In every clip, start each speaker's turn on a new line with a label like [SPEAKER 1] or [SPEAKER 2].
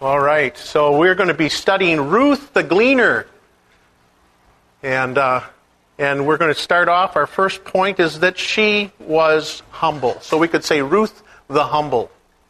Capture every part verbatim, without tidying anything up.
[SPEAKER 1] All right, so we're going to be studying Ruth the Gleaner. And uh, and we're going to start off, our first point is that she was humble. So we could say Ruth the Humble.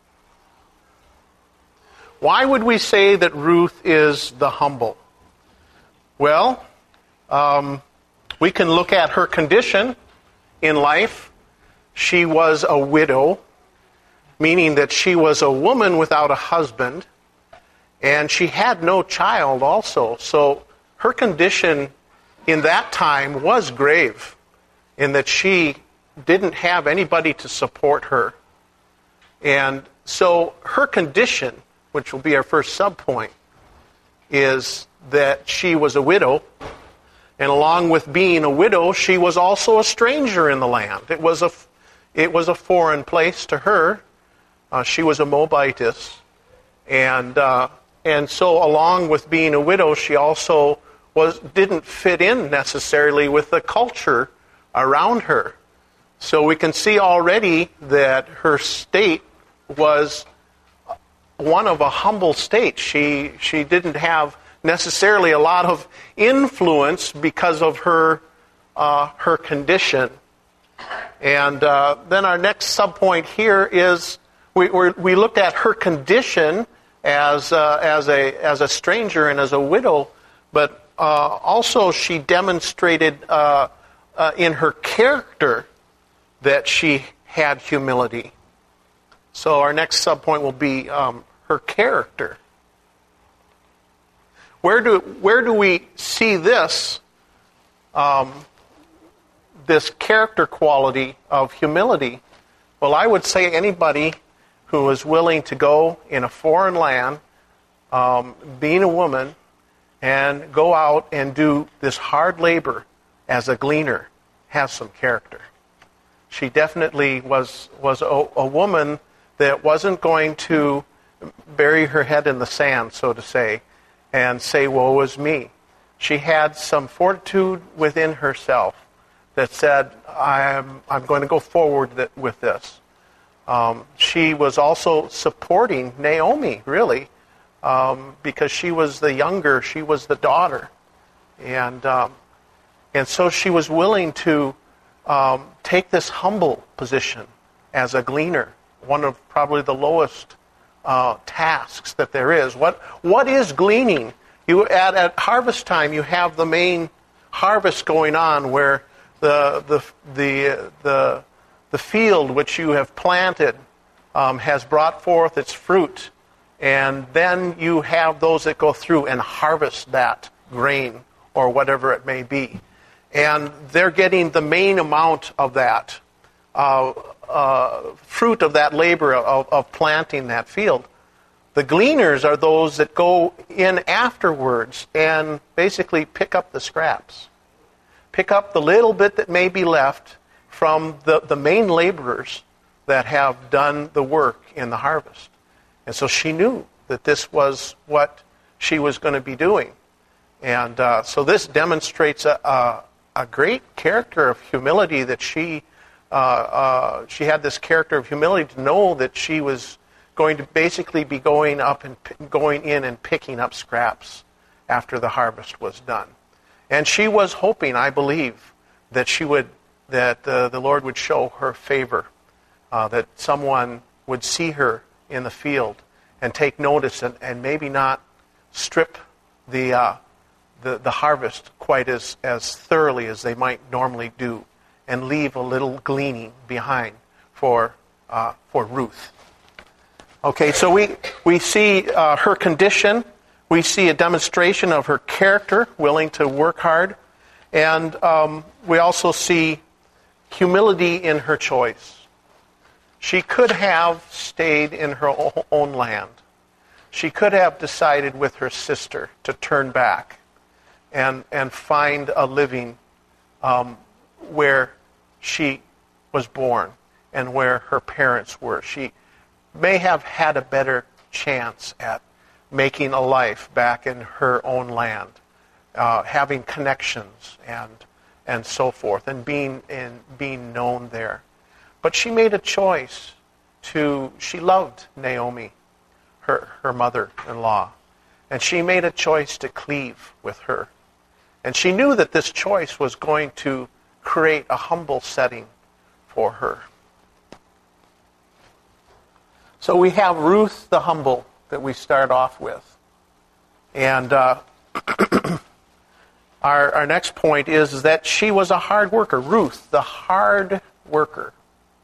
[SPEAKER 1] Why would we say that Ruth is the humble? Well, um, we can look at her condition in life. She was a widow, meaning that she was a woman without a husband. And she had no child also. So her condition in that time was grave, in that she didn't have anybody to support her. And so her condition, which will be our first subpoint, is that she was a widow. And along with being a widow, she was also a stranger in the land. It was a, it was a foreign place to her. Uh, she was a Moabitess. And... Uh, And so along with being a widow, she also was didn't fit in necessarily with the culture around her. So we can see already that her state was one of a humble state. She she didn't have necessarily a lot of influence because of her uh, her condition. And uh, then our next subpoint here is we we're, we looked at her condition as uh, as a as a stranger and as a widow, but uh, also she demonstrated uh, uh, in her character that she had humility. So our next subpoint will be um, her character. Where do where do we see this um, this character quality of humility? Well, I would say anybody who is willing to go in a foreign land, um, being a woman, and go out and do this hard labor as a gleaner, has some character. She definitely was was a, a woman that wasn't going to bury her head in the sand, so to say, and say, woe is me. She had some fortitude within herself that said, I'm, I'm going to go forward with this. Um, she was also supporting Naomi, really, um, because she was the younger, she was the daughter. And um, and so she was willing to um, take this humble position as a gleaner, one of probably the lowest uh, tasks that there is. What What is gleaning? You at, at harvest time, you have the main harvest going on where the the the the The field which you have planted um, has brought forth its fruit. And then you have those that go through and harvest that grain or whatever it may be. And they're getting the main amount of that uh, uh, fruit of that labor of, of planting that field. The gleaners are those that go in afterwards and basically pick up the scraps. Pick up the little bit that may be left from the, the main laborers that have done the work in the harvest. And so she knew that this was what she was going to be doing. And uh, so this demonstrates a, a, a great character of humility that she, uh, uh, she had this character of humility to know that she was going to basically be going up and p- going in and picking up scraps after the harvest was done. And she was hoping, I believe, that she would that uh, the Lord would show her favor, uh, that someone would see her in the field and take notice and, and maybe not strip the, uh, the the harvest quite as, as thoroughly as they might normally do, and leave a little gleaning behind for uh, for Ruth. Okay, so we, we see uh, her condition, we see a demonstration of her character, willing to work hard, and um, we also see humility in her choice. She could have stayed in her own land. She could have decided with her sister to turn back and and find a living um, where she was born and where her parents were. She may have had a better chance at making a life back in her own land, uh, having connections and and so forth, and being and being known there. But she made a choice to. She loved Naomi. her, her mother-in-law. And she made a choice to cleave with her. And she knew that this choice was going to create a humble setting for her. So we have Ruth the humble that we start off with. And uh, our, our next point is, is that she was a hard worker. Ruth, the hard worker.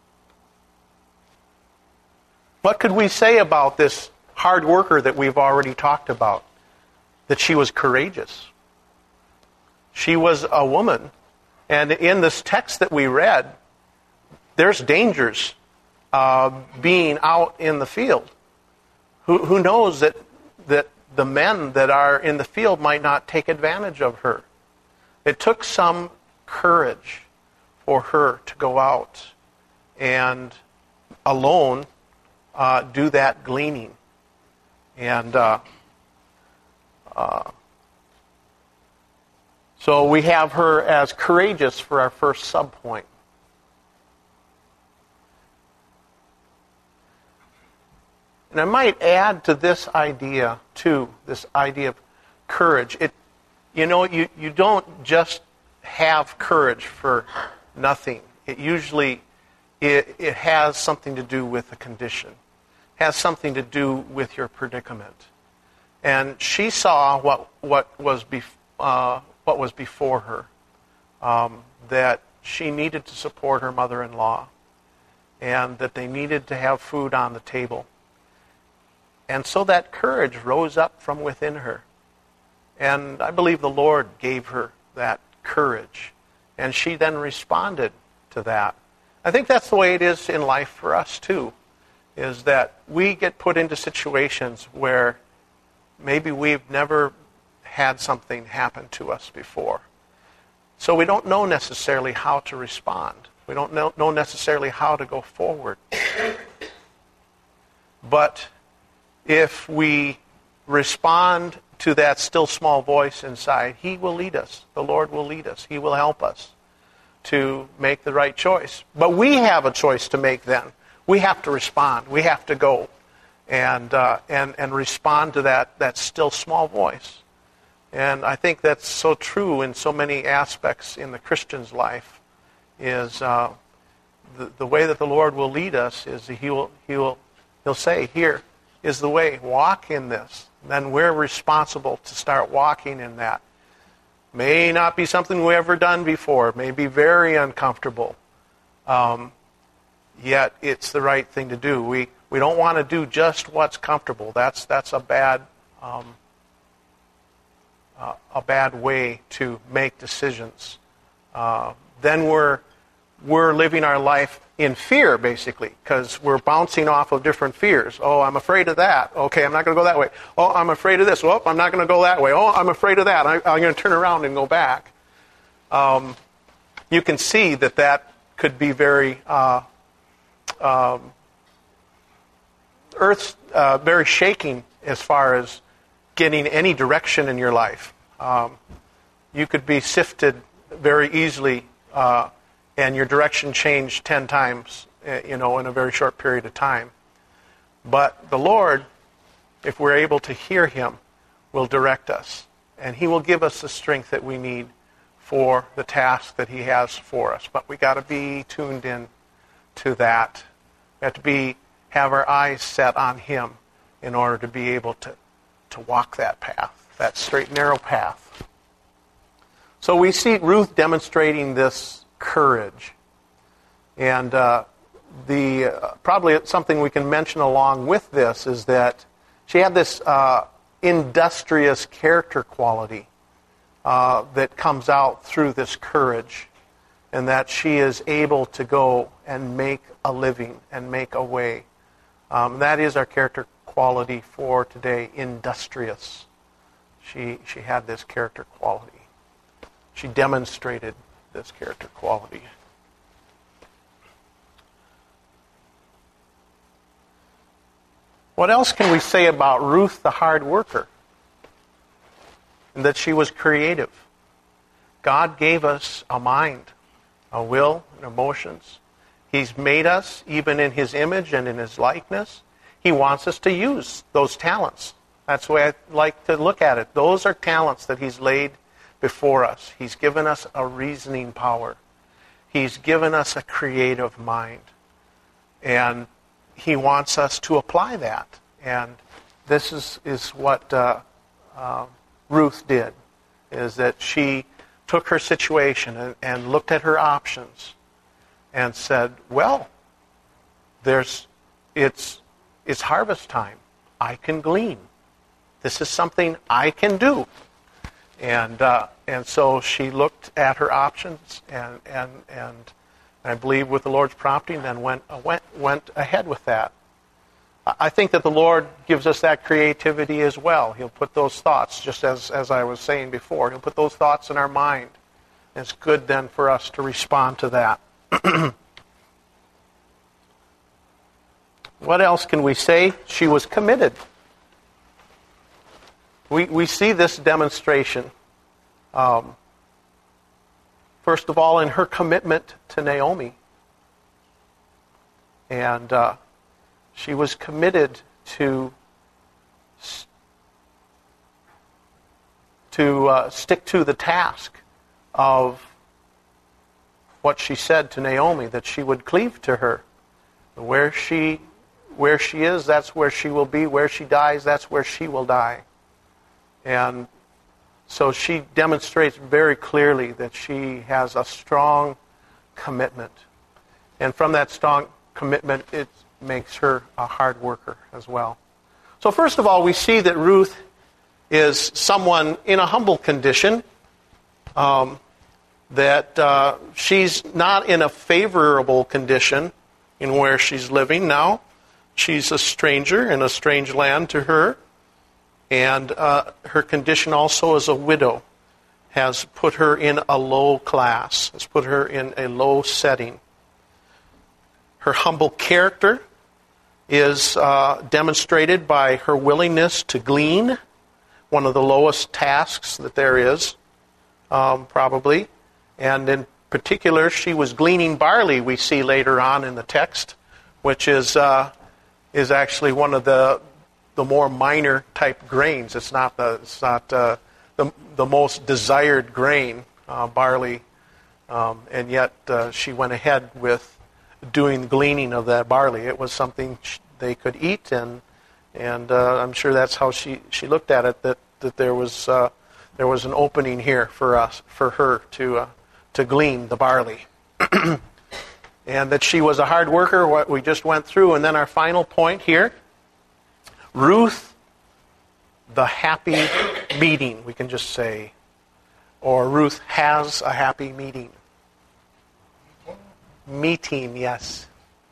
[SPEAKER 1] What could we say about this hard worker that we've already talked about? That she was courageous. She was a woman. And in this text that we read, there's dangers uh, being out in the field. Who, who knows that, that the men that are in the field might not take advantage of her? It took some courage for her to go out and alone uh, do that gleaning. And uh, uh, so we have her as courageous for our first subpoint. And I might add to this idea, too, this idea of courage. It, you know, you, you don't just have courage for nothing. It usually, it, it has something to do with a condition. It has something to do with your predicament. And she saw what, what, was, bef- uh, what was before her, um, that she needed to support her mother-in-law, and that they needed to have food on the table. And so that courage rose up from within her. And I believe the Lord gave her that courage. And she then responded to that. I think that's the way it is in life for us too, is that we get put into situations where maybe we've never had something happen to us before. So we don't know necessarily how to respond. We don't know, know necessarily how to go forward. But if we respond to that still small voice inside, He will lead us. The Lord will lead us. He will help us to make the right choice. But we have a choice to make then. We have to respond. We have to go and uh, and and respond to that, that still small voice. And I think that's so true in so many aspects in the Christian's life, is uh, the, the way that the Lord will lead us is He will, he will, He'll say, here is the way, walk in this. And then we're responsible to start walking in that. May not be something we've ever done before. It may be very uncomfortable. Um, yet it's the right thing to do. We we don't want to do just what's comfortable. That's that's a bad um, uh, a bad way to make decisions. Uh, then we're we're living our life in fear, basically, because we're bouncing off of different fears. Oh, I'm afraid of that. Okay, I'm not going to go that way. Oh, I'm afraid of this. Oh, I'm not going to go that way. Oh, I'm afraid of that. I, I'm going to turn around and go back. Um, you can see that that could be very uh, um, earth, uh, very shaking as far as getting any direction in your life. Um, you could be sifted very easily. Uh, and your direction changed ten times, you know, in a very short period of time. But the Lord, if we're able to hear Him, will direct us. And He will give us the strength that we need for the task that He has for us. But we got to be tuned in to that. We have to be have our eyes set on Him in order to be able to, to walk that path, that straight, narrow path. So we see Ruth demonstrating this courage. And uh, the uh, probably something we can mention along with this is that she had this uh, industrious character quality uh, that comes out through this courage, and that she is able to go and make a living and make a way. Um, that is our character quality for today, industrious. She she had this character quality. She demonstrated this character quality. What else can we say about Ruth the hard worker? And that she was creative. God gave us a mind, a will, and emotions. He's made us even in His image and in His likeness. He wants us to use those talents. That's the way I like to look at it. Those are talents that He's laid before us. He's given us a reasoning power. He's given us a creative mind. And He wants us to apply that. And this is, is what uh, uh, Ruth did, is that she took her situation and, and looked at her options and said, well, there's, it's, it's harvest time. I can glean. This is something I can do. And uh, and so she looked at her options and, and, and I believe with the Lord's prompting then went, went, went ahead with that. I think that the Lord gives us that creativity as well. He'll put those thoughts, just as, as I was saying before, He'll put those thoughts in our mind. It's good then for us to respond to that. What else can we say? She was committed. We we see this demonstration, um, first of all, in her commitment to Naomi. And uh, she was committed to to uh, stick to the task of what she said to Naomi, that she would cleave to her. Where she where she is, that's where she will be. Where she dies, that's where she will die. And so she demonstrates very clearly that she has a strong commitment. And from that strong commitment, it makes her a hard worker as well. So first of all, we see that Ruth is someone in a humble condition, um, that uh, she's not in a favorable condition in where she's living now. She's a stranger in a strange land to her. And uh, her condition also as a widow has put her in a low class, has put her in a low setting. Her humble character is uh, demonstrated by her willingness to glean, one of the lowest tasks that there is, um, probably. And in particular, she was gleaning barley, we see later on in the text, which is uh, is actually one of the the more minor type grains. It's not the it's not uh, the the most desired grain, uh, barley, um, and yet uh, she went ahead with doing the gleaning of that barley. It was something they could eat, and and uh, I'm sure that's how she, she looked at it. That that there was uh, there was an opening here for us for her to uh, to glean the barley, and that she was a hard worker. What we just went through, and then our final point here. Ruth, the happy meeting, we can just say. Or Ruth has a happy meeting. Meeting, yes.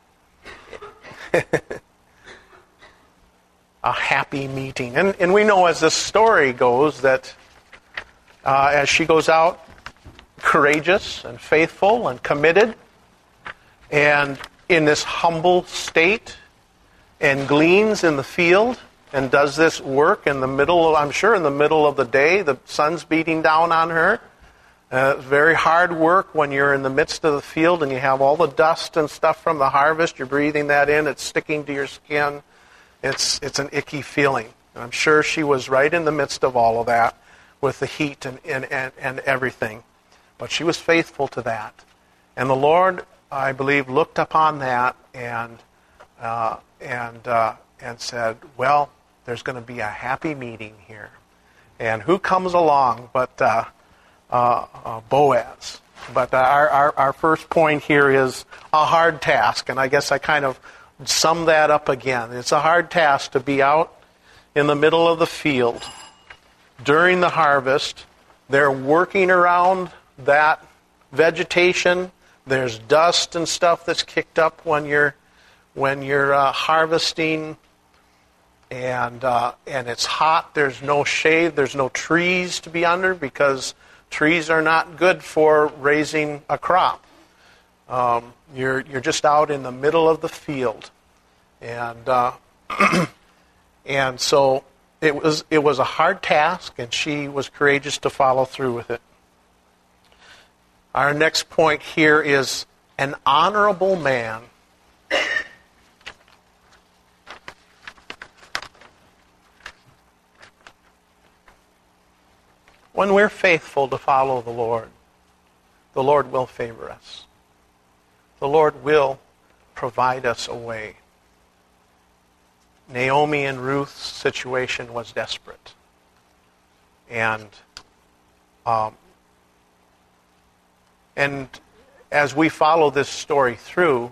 [SPEAKER 1] A happy meeting. And, and we know as the story goes that uh, as she goes out courageous and faithful and committed and in this humble state, and gleans in the field and does this work in the middle of, I'm sure in the middle of the day, the sun's beating down on her. Uh, it's very hard work when you're in the midst of the field and you have all the dust and stuff from the harvest. You're breathing that in. It's sticking to your skin. It's it's an icky feeling. And I'm sure she was right in the midst of all of that with the heat and, and, and, and everything. But she was faithful to that. And the Lord, I believe, looked upon that and uh, and uh, and said, well, there's going to be a happy meeting here. And who comes along but uh, uh, uh, Boaz? But our, our, our first point here is a hard task. And I guess I kind of sum that up again. It's a hard task to be out in the middle of the field during the harvest. They're working around that vegetation. There's dust and stuff that's kicked up when you're when you're uh, harvesting, and uh, and it's hot. There's no shade. There's no trees to be under because trees are not good for raising a crop. Um, you're you're just out in the middle of the field, and uh, and so it was it was a hard task, and she was courageous to follow through with it. Our next point here is an honorable man. when we're faithful to follow the Lord, the Lord will favor us. The Lord will provide us a way. Naomi and Ruth's situation was desperate. And um, and as we follow this story through,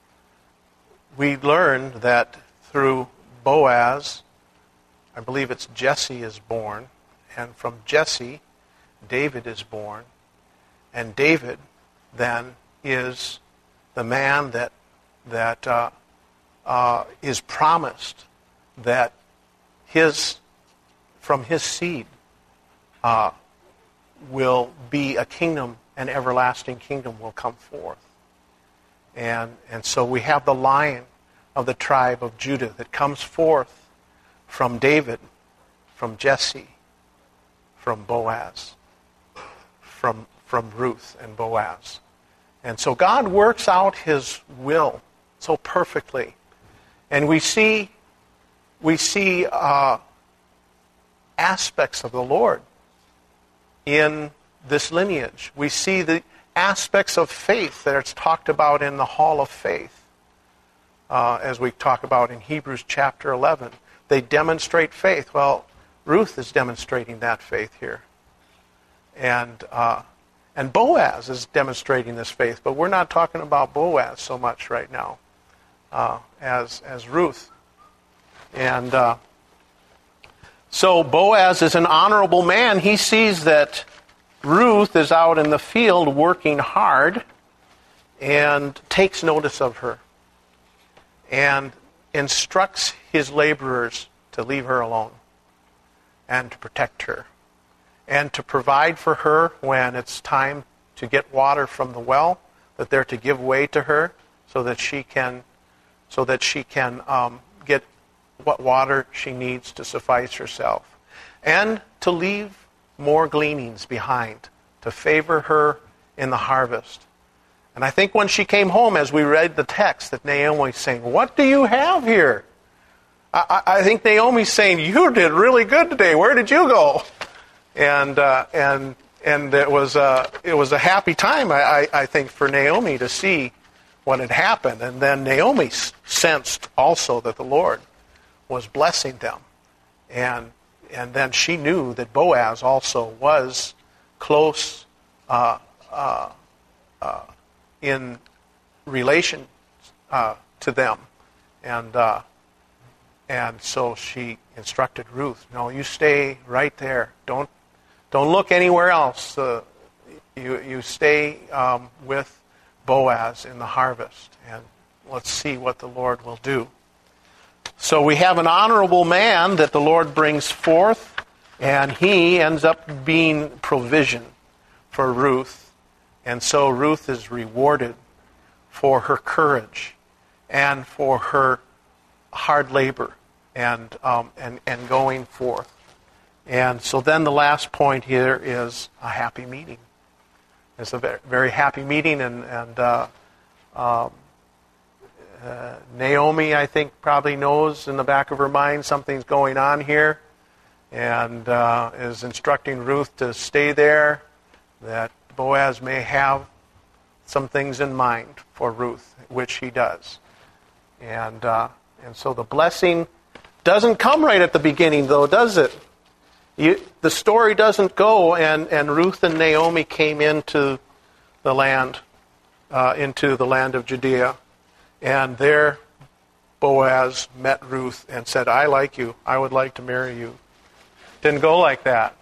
[SPEAKER 1] we learn that through Boaz, I believe it's Jesse is born, and from Jesse, David is born, and David then is the man that that uh, uh, is promised that his from his seed uh, will be a kingdom, an everlasting kingdom will come forth. And and so we have the Lion of the tribe of Judah that comes forth from David, from Jesse, from Boaz, from from Ruth and Boaz. And so God works out his will so perfectly. And we see we see uh, aspects of the Lord in this lineage. We see the aspects of faith that it's talked about in the Hall of Faith, uh, as we talk about in Hebrews chapter eleven. They demonstrate faith. Well, Ruth is demonstrating that faith here. And uh, and Boaz is demonstrating this faith, but we're not talking about Boaz so much right now uh, as, as Ruth. And uh, so Boaz is an honorable man. He sees that Ruth is out in the field working hard and takes notice of her and instructs his laborers to leave her alone and to protect her and to provide for her when it's time to get water from the well, that they're to give way to her so that she can so that she can um, get what water she needs to suffice herself, and to leave more gleanings behind to favor her in the harvest. And I think when she came home, as we read the text, that Naomi's saying, "What do you have here?" I, I think Naomi's saying, "You did really good today. Where did you go?" And uh, and and it was uh, it was a happy time, I, I, I think, for Naomi to see what had happened. And then Naomi sensed also that the Lord was blessing them, and and then she knew that Boaz also was close uh, uh, uh, in relation uh, to them, and uh, and so she instructed Ruth, "No, you stay right there. Don't don't look anywhere else. Uh, you you stay um, with Boaz in the harvest, and let's see what the Lord will do." So we have an honorable man that the Lord brings forth, and he ends up being provision for Ruth. And so Ruth is rewarded for her courage and for her hard labor and um, and, and going forth. And so then the last point here is a happy meeting. It's a very, very happy meeting, and, and uh, um, Uh, Naomi, I think, probably knows in the back of her mind something's going on here, and uh, is instructing Ruth to stay there, that Boaz may have some things in mind for Ruth, which he does. And uh, and so the blessing doesn't come right at the beginning, though, does it? You, the story doesn't go, and, and Ruth and Naomi came into the land, uh, into the land of Judea. And there Boaz met Ruth and said, "I like you. I would like to marry you." Didn't go like that.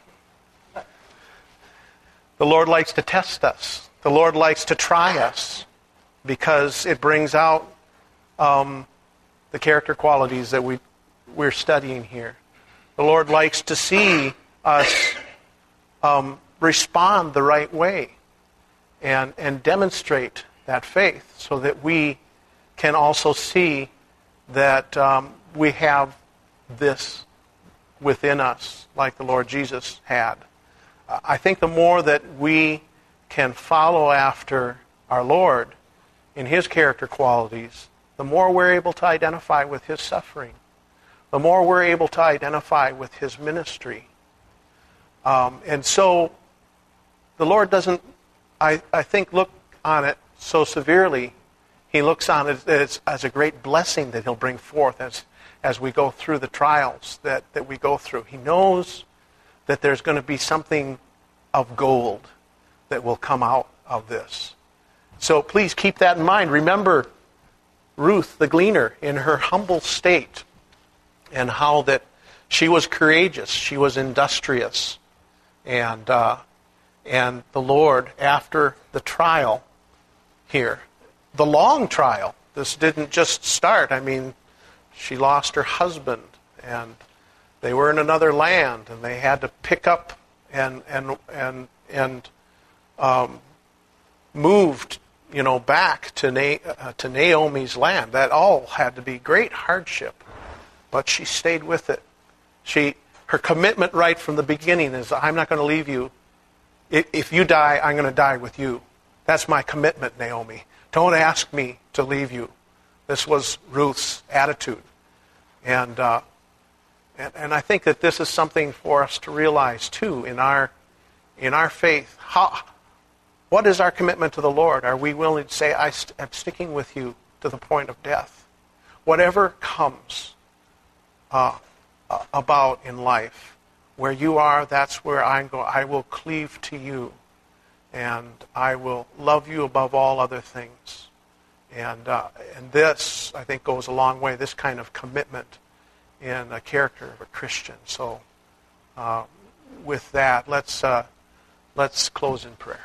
[SPEAKER 1] The Lord likes to test us. The Lord likes to try us because it brings out um, the character qualities that we, we're studying here. The Lord likes to see us um, respond the right way and, and demonstrate that faith so that we can also see that um, we have this within us like the Lord Jesus had. I think the more that we can follow after our Lord in His character qualities, the more we're able to identify with His suffering, the more we're able to identify with His ministry, Um, and so the Lord doesn't, I, I think, look on it so severely. He looks on it as, as a great blessing that he'll bring forth as, as we go through the trials that, that we go through. He knows that there's going to be something of gold that will come out of this. So please keep that in mind. Remember Ruth the gleaner in her humble state, and how that she was courageous, she was industrious, and uh, and the Lord, after the trial here, the long trial, this didn't just start. I mean, she lost her husband, and they were in another land, and they had to pick up and and and and um, moved, you know, back to Na- uh, to Naomi's land. That all had to be great hardship, but she stayed with it. She, her commitment right from the beginning is, I'm not going to leave you. If you die, I'm going to die with you. That's my commitment, Naomi. Don't ask me to leave you. This was Ruth's attitude, and uh, and, and I think that this is something for us to realize too in our in our faith. How, what is our commitment to the Lord? Are we willing to say, I st- I'm sticking with you to the point of death? Whatever comes uh, uh, about in life, where you are, that's where I'm going. I will cleave to you, and I will love you above all other things. And uh, and this, I think, goes a long way. This kind of commitment in a character of a Christian. So, uh, with that, let's uh, let's close in prayer.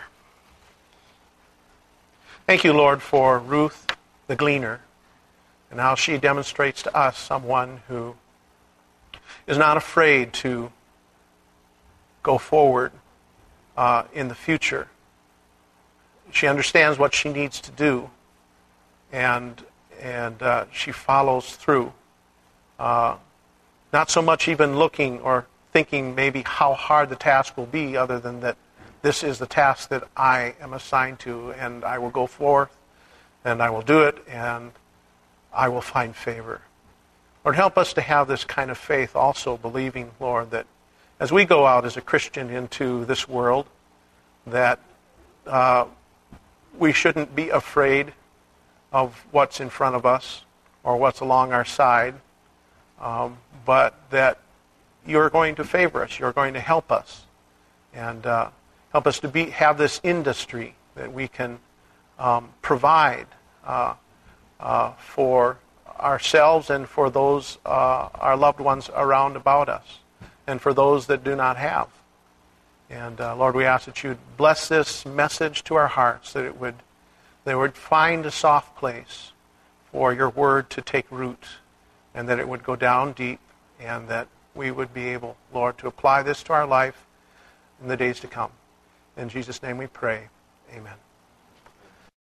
[SPEAKER 1] Thank you, Lord, for Ruth the gleaner, and how she demonstrates to us someone who is not afraid to go forward uh, in the future. She understands what she needs to do, and and uh, she follows through. Uh, not so much even looking or thinking maybe how hard the task will be, other than that this is the task that I am assigned to, and I will go forth, and I will do it, and I will find favor. Lord, help us to have this kind of faith also, believing, Lord, that as we go out as a Christian into this world, that uh, we shouldn't be afraid of what's in front of us or what's along our side, um, but that you're going to favor us, you're going to help us, and uh, help us to be have this industry that we can um, provide uh, uh, for ourselves and for those, uh, our loved ones around about us, and for those that do not have. And uh, Lord, we ask that you'd bless this message to our hearts, that it would, that it would find a soft place for your word to take root, and that it would go down deep, and that we would be able, Lord, to apply this to our life in the days to come. In Jesus' name we pray. Amen.